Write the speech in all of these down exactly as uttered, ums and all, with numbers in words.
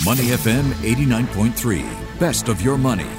Money F M eighty-nine point three. Best of your money.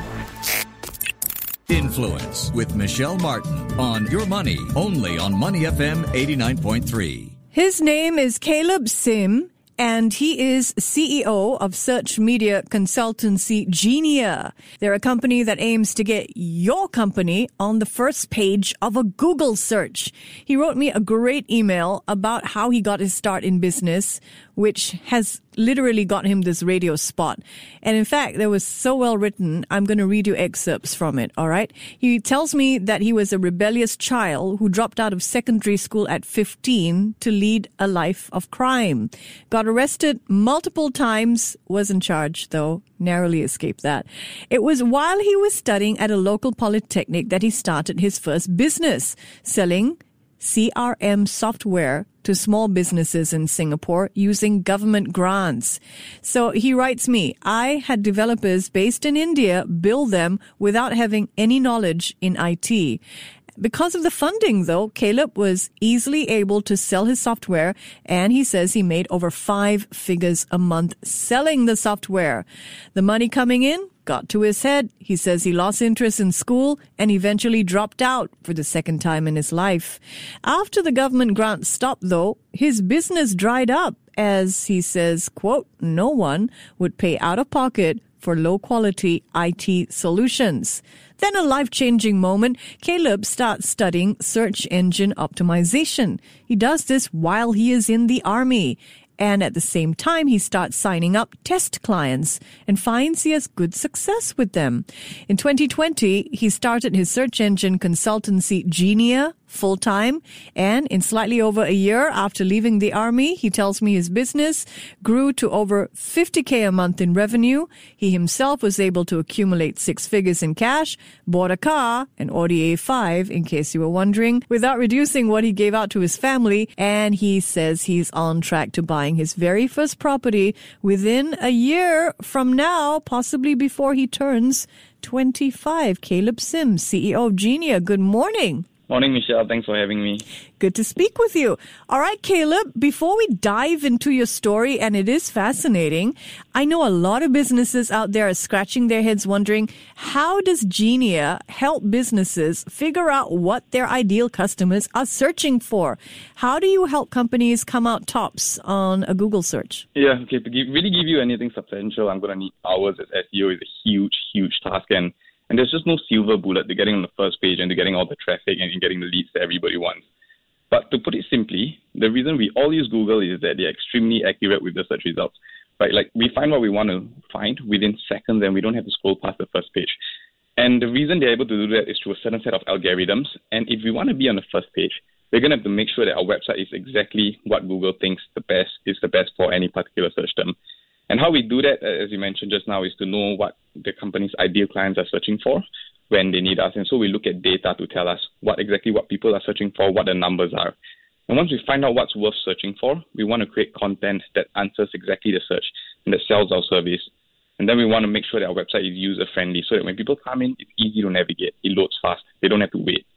Influence with Michelle Martin on Your Money, only on Money F M eighty-nine point three. His name is Caleb Sim, and he is C E O of search media consultancy Genia. They're a company that aims to get your company on the first page of a Google search. He wrote me a great email about how he got his start in business, which has literally got him this radio spot. And in fact, that was so well written, I'm going to read you excerpts from it, all right? He tells me that he was a rebellious child who dropped out of secondary school at fifteen to lead a life of crime. Got arrested multiple times, wasn't charged though, narrowly escaped that. It was while he was studying at a local polytechnic that he started his first business, selling C R M software to small businesses in Singapore using government grants. So he writes me, I had developers based in India build them without having any knowledge in I T. Because of the funding, though, Caleb was easily able to sell his software, and he says he made over five figures a month selling the software. The money coming in got to his head. He says he lost interest in school and eventually dropped out for the second time in his life. After the government grant stopped, though, his business dried up as he says, quote, no one would pay out of pocket for low-quality I T solutions. Then a life-changing moment, Caleb starts studying search engine optimization. He does this while he is in the army. And at the same time, he starts signing up test clients and finds he has good success with them. In twenty twenty, he started his search engine consultancy Genia full-time, and in slightly over a year after leaving the army, he tells me his business grew to over fifty K a month in revenue. He himself was able to accumulate six figures in cash, bought a car, an Audi A five, in case you were wondering, without reducing what he gave out to his family, and he says he's on track to buying his very first property within a year from now, possibly before he turns twenty-five. Caleb Sim, C E O of Genia, good morning. Morning, Michelle. Thanks for having me. Good to speak with you. All right, Caleb, before we dive into your story, and it is fascinating, I know a lot of businesses out there are scratching their heads wondering, how does Genia help businesses figure out what their ideal customers are searching for? How do you help companies come out tops on a Google search? Yeah, okay, to give, really give you anything substantial, I'm going to need hours as S E O. Is a huge, huge task, and And there's just no silver bullet to getting on the first page and to getting all the traffic and getting the leads that everybody wants. But to put it simply, the reason we all use Google is that they're extremely accurate with the search results. Right? Like, we find what we want to find within seconds, and we don't have to scroll past the first page. And the reason they're able to do that is through a certain set of algorithms. And if we want to be on the first page, we're going to have to make sure that our website is exactly what Google thinks the best is the best for any particular search term. And how we do that, as you mentioned just now, is to know what the company's ideal clients are searching for when they need us. And so we look at data to tell us what exactly what people are searching for, what the numbers are. And once we find out what's worth searching for, we want to create content that answers exactly the search and that sells our service. And then we want to make sure that our website is user-friendly so that when people come in, it's easy to navigate. It loads fast. They don't have to wait.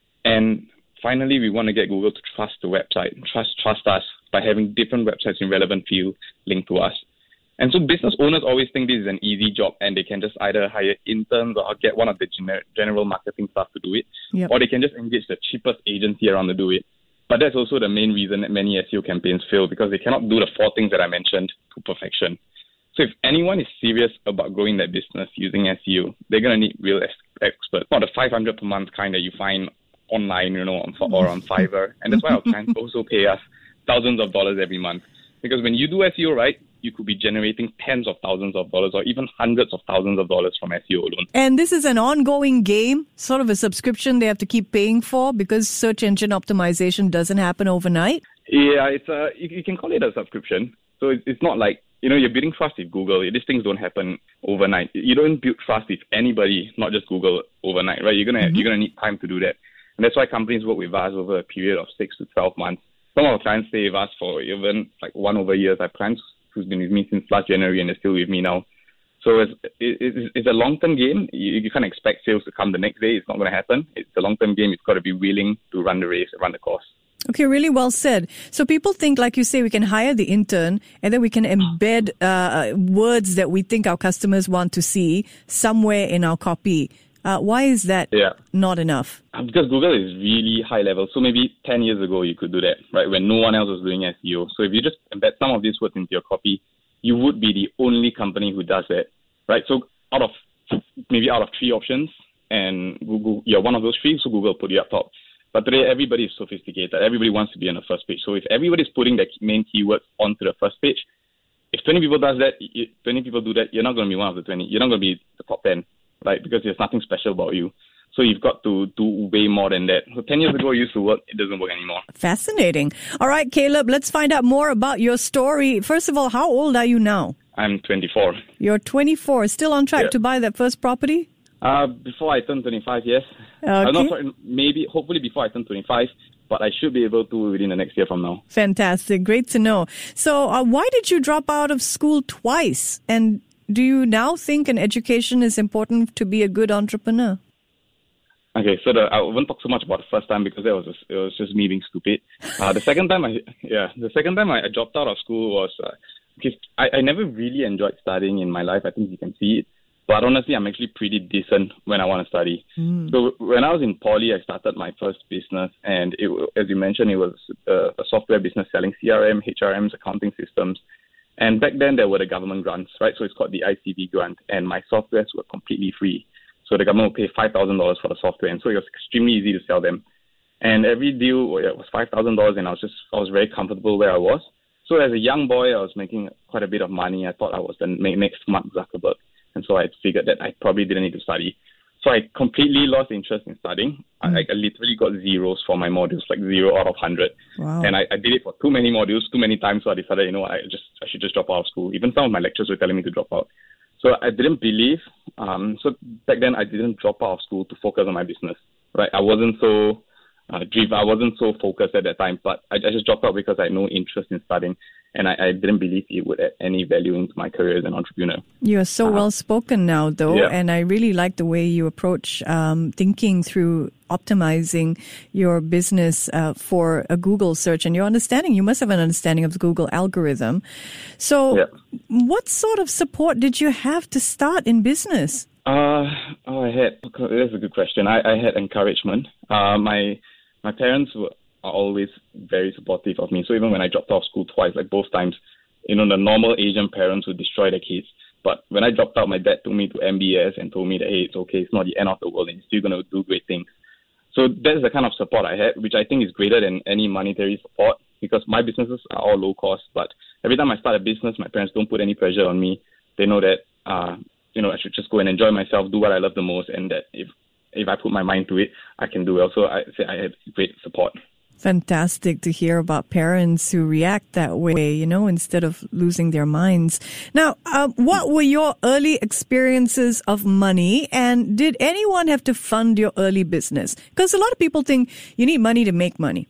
And finally, we want to get Google to trust the website, trust trust us by having different websites in relevant fields linked to us. And so business owners always think this is an easy job and they can just either hire interns or get one of the gener- general marketing staff to do it, yep. or they can just engage the cheapest agency around to do it. But that's also the main reason that many S E O campaigns fail, because they cannot do the four things that I mentioned to perfection. So if anyone is serious about growing their business using S E O, they're going to need real experts, not the five hundred per month kind that you find online, you know, or on Fiverr. And that's why our clients also pay us thousands of dollars every month. Because when you do S E O right, you could be generating tens of thousands of dollars or even hundreds of thousands of dollars from S E O alone. And this is an ongoing game, sort of a subscription they have to keep paying for because search engine optimization doesn't happen overnight? Yeah, it's a, you, you can call it a subscription. So it's, it's not like, you know, you're building trust with Google. These things don't happen overnight. You don't build trust with anybody, not just Google, overnight, right? You're gonna mm-hmm. you're gonna need time to do that. And that's why companies work with us over a period of six to twelve months. Some of our clients stay with us for even like one over years. I have clients who's been with me since last January and they're still with me now. So it's, it, it's a long-term game. You, you can't expect sales to come the next day. It's not going to happen. It's a long-term game. It's got to be willing to run the race, run the course. Okay, really well said. So people think, like you say, we can hire the intern and then we can embed uh, words that we think our customers want to see somewhere in our copy. Uh, why is that yeah. not enough? Because Google is really high level. So maybe ten years ago you could do that, right, when no one else was doing S E O. So if you just embed some of these words into your copy, you would be the only company who does that, right? So out of maybe out of three options, and Google, you're one of those three, so Google put you up top. But today, everybody is sophisticated. Everybody wants to be on the first page. So if everybody's putting their main keywords onto the first page, if twenty people does that, twenty people do that, you're not going to be one of the twenty. You're not going to be the top ten, right? Because there's nothing special about you. So you've got to do way more than that. So ten years ago, it used to work. It doesn't work anymore. Fascinating. All right, Caleb, let's find out more about your story. First of all, how old are you now? I'm twenty-four. You're twenty-four. Still on track yeah. to buy that first property? Uh, before I turn twenty-five, yes. Okay. Uh, no, sorry, maybe, hopefully before I turn twenty-five, but I should be able to within the next year from now. Fantastic. Great to know. So uh, why did you drop out of school twice? And do you now think an education is important to be a good entrepreneur? Okay, so the, I won't talk so much about the first time because that was just, it was just me being stupid. Uh, the second time, I yeah, the second time I, I dropped out of school was uh, because I, I never really enjoyed studying in my life. I think you can see it. But honestly, I'm actually pretty decent when I want to study. Mm. So when I was in poly, I started my first business. And it, as you mentioned, it was a, a software business selling C R M, H R Ms, accounting systems. And back then, there were the government grants, right? So it's called the I C B grant. And my softwares were completely free. So the government would pay five thousand dollars for the software. And so it was extremely easy to sell them. And every deal was five thousand dollars. And I was just, I was very comfortable where I was. So as a young boy, I was making quite a bit of money. I thought I was the next Mark Zuckerberg. And so I figured that I probably didn't need to study. So I completely lost interest in studying. Mm. I, I literally got zeros for my modules, like zero out of one hundred. Wow. And I, I did it for too many modules, too many times. So I decided, you know what, I just I should just drop out of school. Even some of my lecturers were telling me to drop out. So I didn't believe. Um, so back then I didn't drop out of school to focus on my business. Right? I wasn't so uh, driven. I wasn't so focused at that time. But I, I just dropped out because I had no interest in studying. And I, I didn't believe it would add any value into my career as an entrepreneur. You are so uh, well spoken now, though. Yeah. And I really like the way you approach um, thinking through optimizing your business uh, for a Google search. And your understanding, you must have an understanding of the Google algorithm. So yeah. what sort of support did you have to start in business? Uh, oh, I had, that's a good question. I, I had encouragement. Uh, my my parents were are always very supportive of me. So even when I dropped out of school twice, like both times, you know, the normal Asian parents would destroy their kids. But when I dropped out, my dad took me to M B S and told me that, hey, it's okay, it's not the end of the world and you're still going to do great things. So that's the kind of support I had, which I think is greater than any monetary support because my businesses are all low cost. But every time I start a business, my parents don't put any pressure on me. They know that, uh, you know, I should just go and enjoy myself, do what I love the most, and that if, if I put my mind to it, I can do it. So I say I had great support. Fantastic to hear about parents who react that way, you know, instead of losing their minds. Now, uh, what were your early experiences of money, and did anyone have to fund your early business? Because a lot of people think you need money to make money.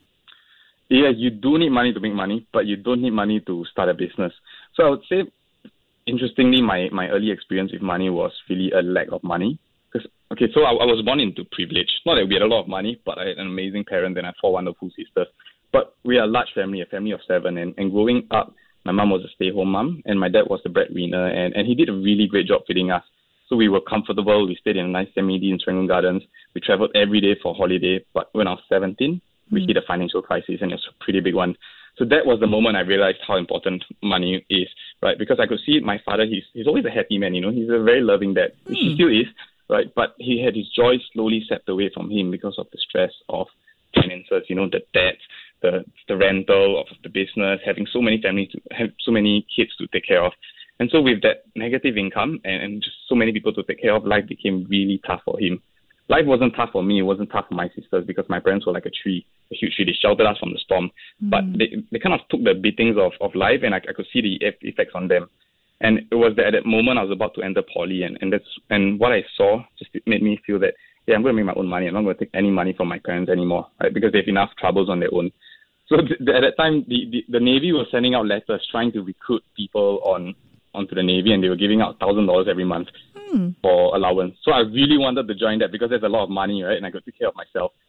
Yeah, you do need money to make money, but you don't need money to start a business. So I would say, interestingly, my, my early experience with money was really a lack of money. Because Okay, so I, I was born into privilege. Not that we had a lot of money, but I had an amazing parent and I had four wonderful sisters. But we are a large family, a family of seven. And, and growing up, my mom was a stay-home mom and my dad was the breadwinner. And, and he did a really great job feeding us. So we were comfortable. We stayed in a nice semi-D in Serangoon Gardens. We traveled every day for holiday. But when I was seventeen, we mm. hit a financial crisis and it was a pretty big one. So that was the moment I realized how important money is, right? Because I could see my father, he's, he's always a happy man, you know. He's a very loving dad, which mm. he still is. Right, but he had his joy slowly stepped away from him because of the stress of finances, you know, the debt, the the rental of the business, having so many families, to have so many kids to take care of. And so with that negative income and, and just so many people to take care of, life became really tough for him. Life wasn't tough for me, it wasn't tough for my sisters because my parents were like a tree, a huge tree. They sheltered us from the storm. Mm. But they, they kind of took the beatings of, of life and I, I could see the effects on them. And it was that at that moment I was about to enter poly, and, and that's and what I saw just made me feel that, yeah, I'm going to make my own money. I'm not going to take any money from my parents anymore, right? Because they have enough troubles on their own. So th- th- at that time, the, the, the Navy was sending out letters trying to recruit people on onto the Navy, and they were giving out one thousand dollars every month mm. for allowance. So I really wanted to join that because there's a lot of money, right? And I could take care of myself.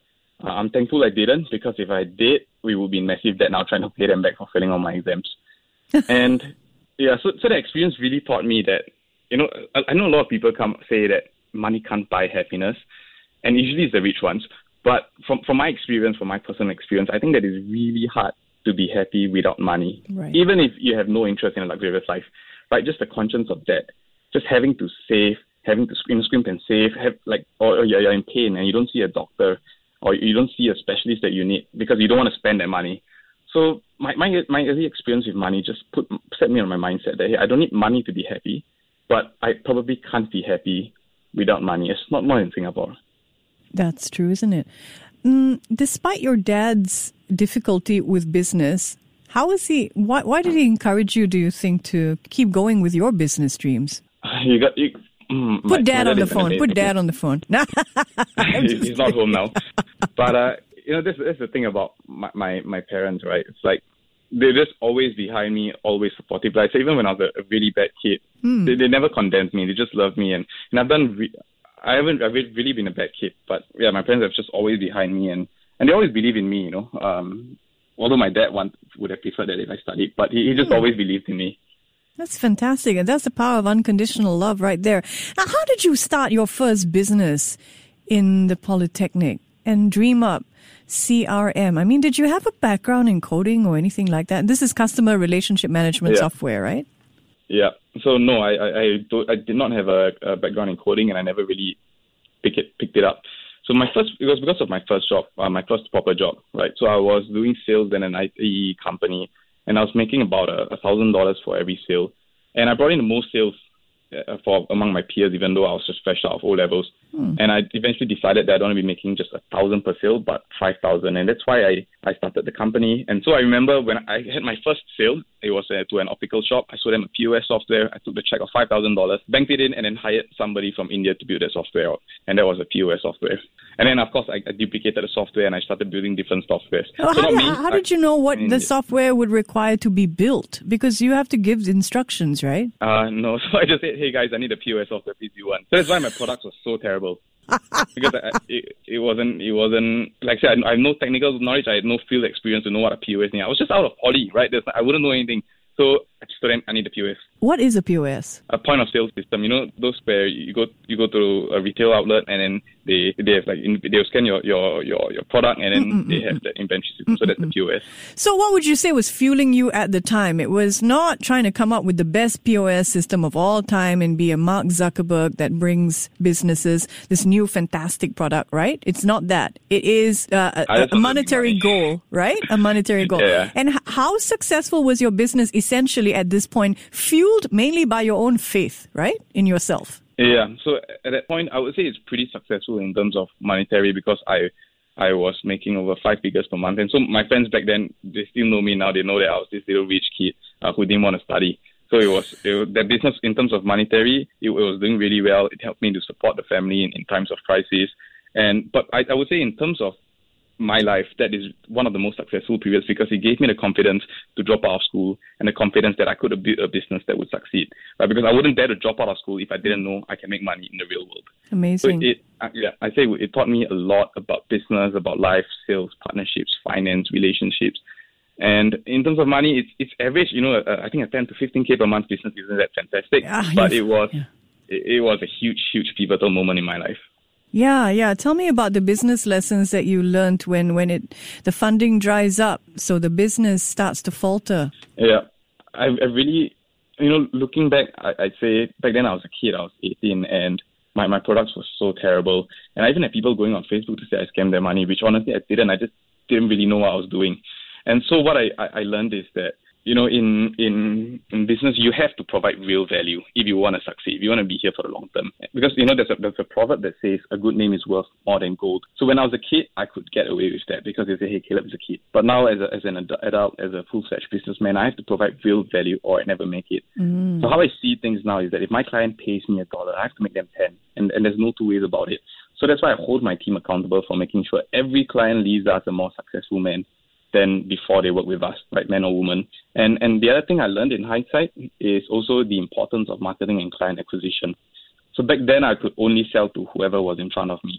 Uh, I'm thankful I didn't, because if I did, we would be in massive debt now trying to pay them back for failing all my exams. And yeah, so so the experience really taught me that, you know, I, I know a lot of people come say that money can't buy happiness, and usually it's the rich ones. But from from my experience, from my personal experience, I think that it's really hard to be happy without money. Right. Even if you have no interest in a luxurious life, right? Just the conscience of that, just having to save, having to scream, scream and save, have like, or, or you're, you're in pain and you don't see a doctor, or you don't see a specialist that you need because you don't want to spend that money. So my my my early experience with money just put set me on my mindset that, hey, I don't need money to be happy, but I probably can't be happy without money. It's not more in Singapore. That's true, isn't it? Mm, despite your dad's difficulty with business, how is he? Why, why did he encourage you, do you think, to keep going with your business dreams? You got you, mm, Put my, dad my on the is an phone. amazing- Put dad on the phone. He's not home now. But uh, you know, this that's the thing about my, my my parents, right? It's like they're just always behind me, always supportive. Like, so even when I was a, a really bad kid, Hmm. they, they never condemned me. They just loved me, and, and I've done. Re- I haven't. I've really been a bad kid, but yeah, my parents have just always behind me, and, and they always believe in me. You know, um, although my dad want, would have preferred that if I studied, but he, he just Hmm. always believed in me. That's fantastic. And that's the power of unconditional love right there. Now, how did you start your first business in the Polytechnic and dream up C R M? I mean, did you have a background in coding or anything like that? This is customer relationship management Yeah. software, right? Yeah. So no, I I I, do, I did not have a, a background in coding, and I never really pick it picked it up. So my first it was because of my first job, uh, my first proper job, right? So I was doing sales in an I T company, and I was making about a thousand dollars for every sale, and I brought in the most sales uh, for among my peers, even though I was just fresh out of O levels. Hmm. And I eventually decided that I don't want to be making just a thousand per sale, but five thousand, and that's why I I started the company. And so I remember when I had my first sale, it was uh, to an optical shop. I sold them a P O S software. I took the check of five thousand dollars, banked it in, and then hired somebody from India to build that software out. And that was a P O S software. And then, of course, I, I duplicated the software and I started building different softwares. Oh, so how, not did, me, how I, did you know what in the India. software would require to be built? Because you have to give instructions, right? Uh, no, so I just said, hey guys, I need a P O S software, please do one. So that's why my products were so terrible. Because I, it, it wasn't, it wasn't, like I said, I, I have no technical knowledge, I had no field experience to know what a P O S is. I was just out of poly, right? There's, I wouldn't know anything. So I just told them, I need a P O S. What is a P O S? A point of sale system. You know, those where you go you go to a retail outlet and then they they have like they'll scan your your your, your product and then Mm-mm-mm. they have the inventory system. Mm-mm-mm. So that's the P O S. So what would you say was fueling you at the time? It was not trying to come up with the best P O S system of all time and be a Mark Zuckerberg that brings businesses this new fantastic product, right? It's not that. It is uh, a, a monetary goal, right? A monetary goal. Yeah. And h- how successful was your business essentially at this point, fueled mainly by your own faith, right, in yourself? Yeah. So at that point, I would say it's pretty successful in terms of monetary because I I was making over five figures per month. And so my friends back then, they still know me now. They know that I was this little rich kid uh, who didn't want to study. So it was, it was that business in terms of monetary, it, it was doing really well. It helped me to support the family in, in times of crisis. And but I, I would say in terms of my life, that is one of the most successful periods because it gave me the confidence to drop out of school and the confidence that I could build a business that would succeed. Right? Because I wouldn't dare to drop out of school if I didn't know I can make money in the real world. Amazing. So it, uh, yeah, I say it taught me a lot about business, about life, sales, partnerships, finance, relationships. And in terms of money, it's it's average. You know, uh, I think a ten to fifteen k per month business isn't that fantastic, yeah, but it was yeah. it, it was a huge, huge pivotal moment in my life. Yeah, yeah. Tell me about the business lessons that you learned when, when it the funding dries up, so the business starts to falter. Yeah, I, I really, you know, looking back, I, I'd say back then I was a kid, I was eighteen, and my, my products were so terrible. And I even had people going on Facebook to say I scammed their money, which honestly I didn't. I just didn't really know what I was doing. And so what I, I, I learned is that, you know, in, in in business, you have to provide real value if you want to succeed, if you want to be here for the long term. Because, you know, there's a, there's a proverb that says a good name is worth more than gold. So when I was a kid, I could get away with that because they say, hey, Caleb is a kid. But now as, a, as an adult, as a full-fledged businessman, I have to provide real value or I never make it. Mm. So how I see things now is that if my client pays me a dollar, I have to make them ten. And, and there's no two ways about it. So that's why I hold my team accountable for making sure every client leaves us a more successful man than before they work with us, right, man or woman. And and the other thing I learned in hindsight is also the importance of marketing and client acquisition. So back then I could only sell to whoever was in front of me.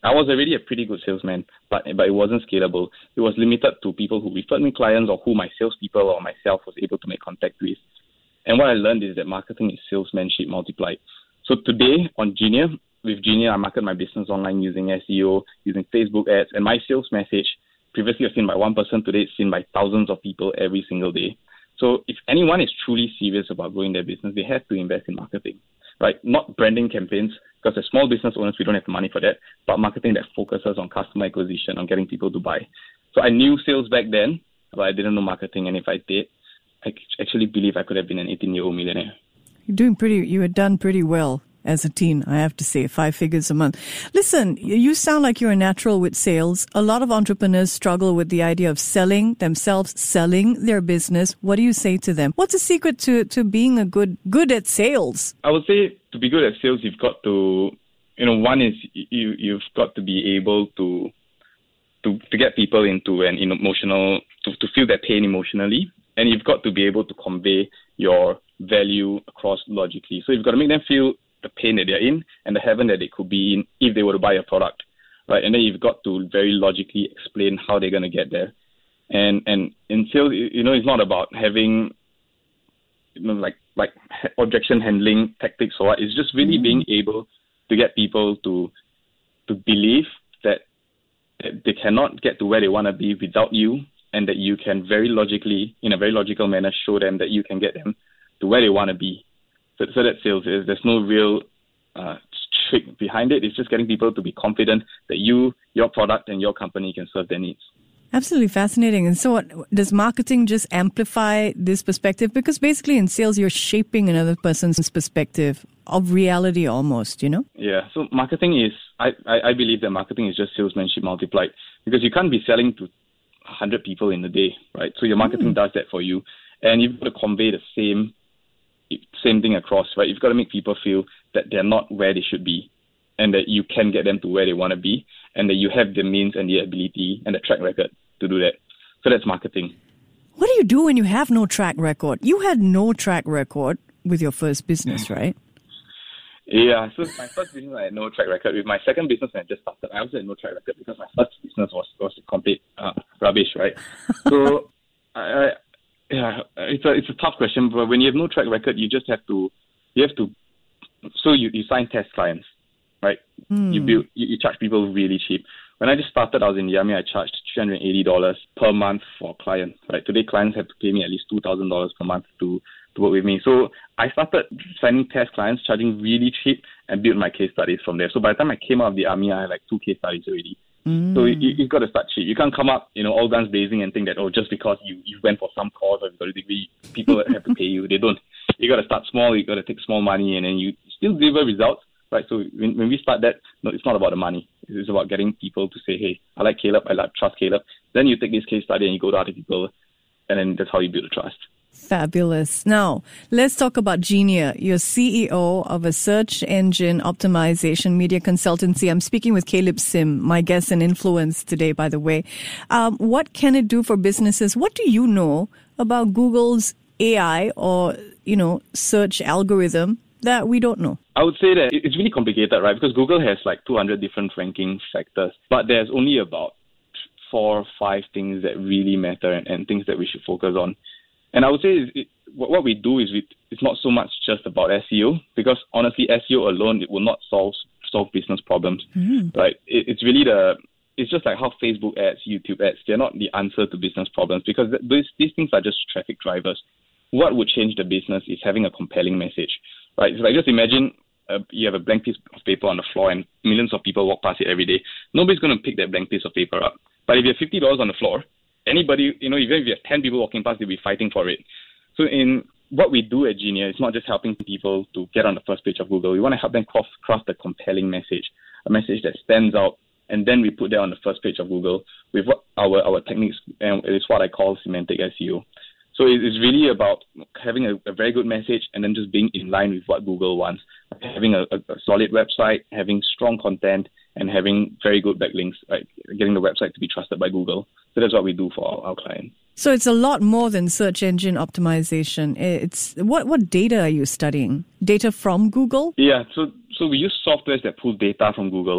I was already a pretty good salesman, but but it wasn't scalable. It was limited to people who referred me clients or who my salespeople or myself was able to make contact with. And what I learned is that marketing is salesmanship multiplied. So today on Genius, with Genius, I market my business online using S E O, using Facebook ads, and my sales message previously was seen by one person, today it's seen by thousands of people every single day. So if anyone is truly serious about growing their business, they have to invest in marketing, right? Not branding campaigns, because as small business owners, we don't have the money for that, but marketing that focuses on customer acquisition, on getting people to buy. So I knew sales back then, but I didn't know marketing. And if I did, I actually believe I could have been an eighteen-year-old millionaire. You're doing pretty, you had done pretty well as a teen, I have to say, five figures a month. Listen, you sound like you're a natural with sales. A lot of entrepreneurs struggle with the idea of selling themselves, selling their business. What do you say to them? What's the secret to, to being a good, good at sales? I would say to be good at sales, you've got to, you know, one is you, you've got to be able to, to, to get people into an emotional, to, to feel their pain emotionally. And you've got to be able to convey your value across logically. So you've got to make them feel the pain that they're in and the heaven that they could be in if they were to buy a product, right? And then you've got to very logically explain how they're going to get there. And and in sales, you know, it's not about having, you know, like like objection handling tactics or what. It's just really mm-hmm. being able to get people to to believe that, that they cannot get to where they want to be without you, and that you can very logically, in a very logical manner, show them that you can get them to where they want to be. So, so that sales is, there's no real uh, trick behind it. It's just getting people to be confident that you, your product and your company can serve their needs. Absolutely fascinating. And so what, does marketing just amplify this perspective? Because basically in sales, you're shaping another person's perspective of reality almost, you know? Yeah. So marketing is, I, I, I believe that marketing is just salesmanship multiplied, because you can't be selling to one hundred people in a day, right? So your marketing mm. does that for you. And you've got to convey the same same thing across, right? You've got to make people feel that they're not where they should be, and that you can get them to where they want to be, and that you have the means and the ability and the track record to do that. So that's marketing. What do you do when you have no track record? You had no track record with your first business, right? Yeah, so my first business, I had no track record. With my second business, I just started, I also had no track record because my first business was, was complete uh, rubbish, right? So, I, I Yeah, it's a it's a tough question, but when you have no track record, you just have to, you have to, so you, you sign test clients, right? Mm. You build, you, you charge people really cheap. When I just started, I was in Yummy, I charged three hundred eighty dollars per month for a client, right? Today, clients have to pay me at least two thousand dollars per month to, to work with me. So I started signing test clients, charging really cheap, and built my case studies from there. So by the time I came out of the army, I had like two case studies already. Mm. So you, you've got to start cheap. You can't come up, you know, all guns blazing and think that, oh, just because you, you went for some course or you've got a degree, people have to pay you. They don't. You got to start small. You got to take small money, and then you still deliver results, right? So when, when we start that, no, it's not about the money. It's about getting people to say, hey, I like Caleb. I like trust Caleb. Then you take this case study and you go to other people, and then that's how you build the trust. Fabulous. Now, let's talk about Genius. You're C E O of a search engine optimization media consultancy. I'm speaking with Caleb Sim, my guest and influence today, by the way. Um, what can it do for businesses? What do you know about Google's A I or, you know, search algorithm that we don't know? I would say that it's really complicated, right? Because Google has like two hundred different ranking factors, but there's only about four or five things that really matter and, and things that we should focus on. And I would say it, it, what we do is we, it's not so much just about S E O, because honestly, S E O alone, it will not solve solve business problems, mm. right? It, it's really the, it's just like how Facebook ads, YouTube ads, they're not the answer to business problems, because th- these, these things are just traffic drivers. What would change the business is having a compelling message, right? So like just imagine uh, you have a blank piece of paper on the floor and millions of people walk past it every day. Nobody's going to pick that blank piece of paper up. But if you have fifty dollars on the floor, anybody, you know, even if you have ten people walking past, they'll be fighting for it. So in what we do at Genius, it's not just helping people to get on the first page of Google. We want to help them craft, craft a compelling message, a message that stands out, and then we put that on the first page of Google with what our, our techniques, and it's what I call semantic S E O. So it's really about having a, a very good message and then just being in line with what Google wants. Having a, a, a solid website, having strong content, and having very good backlinks, like getting the website to be trusted by Google. So that's what we do for our, our clients. So it's a lot more than search engine optimization. It's what what data are you studying? Data from Google? Yeah, so so we use softwares that pull data from Google,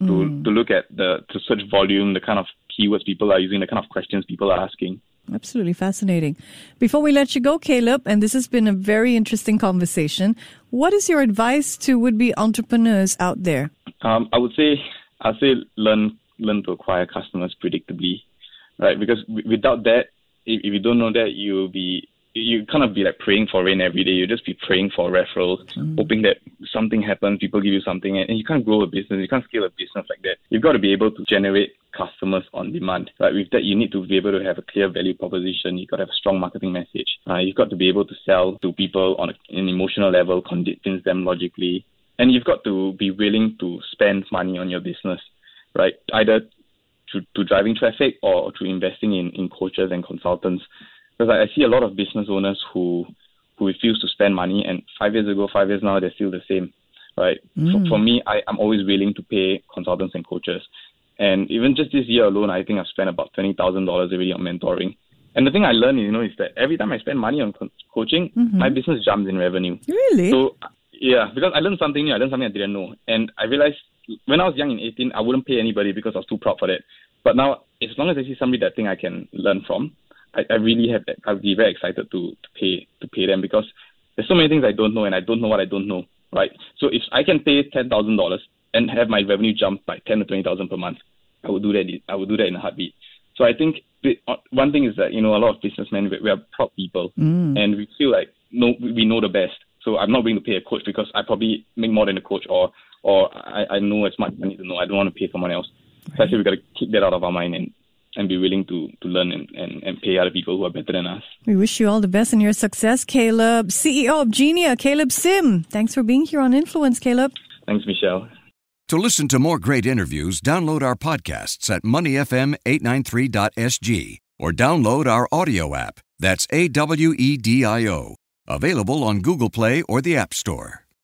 to, Mm. to look at the to search volume, the kind of keywords people are using, the kind of questions people are asking. Absolutely fascinating. Before we let you go, Caleb, and this has been a very interesting conversation, what is your advice to would-be entrepreneurs out there? Um, I would say I'd say learn learn to acquire customers predictably, right? Because w- without that, if, if you don't know that, you'll be you kind of be like praying for rain every day. You just be praying for referrals, mm. hoping that something happens, people give you something, and, and you can't grow a business, you can't scale a business like that. You've got to be able to generate customers on demand. Right? With that, you need to be able to have a clear value proposition. You've got to have a strong marketing message. Uh, you've got to be able to sell to people on a, an emotional level, convince them logically, and you've got to be willing to spend money on your business, right? Either through, through driving traffic or through investing in, in coaches and consultants. Because I see a lot of business owners who who refuse to spend money, and five years ago, five years now, they're still the same, right? Mm. For, for me, I, I'm always willing to pay consultants and coaches. And even just this year alone, I think I've spent about twenty thousand dollars already on mentoring. And the thing I learned, you know, is that every time I spend money on co- coaching, mm-hmm. my business jumps in revenue. Really? So, yeah, because I learned something new. I learned something I didn't know. And I realized when I was young in eighteen, I wouldn't pay anybody because I was too proud for that. But now, as long as I see somebody that I think I can learn from, I, I really have that. I'll be very excited to, to pay to pay them, because there's so many things I don't know, and I don't know what I don't know, right? So if I can pay ten thousand dollars and have my revenue jump by ten to twenty thousand per month, I would do that. I would do that in a heartbeat. So I think one thing is that, you know, a lot of businessmen, we are proud people, mm. and we feel like no, we know the best. So I'm not willing to pay a coach because I probably make more than a coach, or or I, I know as much as I need to know. I don't want to pay someone else. Right. So I think we've got to keep that out of our mind and, and be willing to, to learn and, and, and pay other people who are better than us. We wish you all the best in your success, Caleb. C E O of Genia, Caleb Sim. Thanks for being here on Influence, Caleb. Thanks, Michelle. To listen to more great interviews, download our podcasts at money f m eight nine three dot s g or download our audio app. That's A W E D I O. Available on Google Play or the App Store.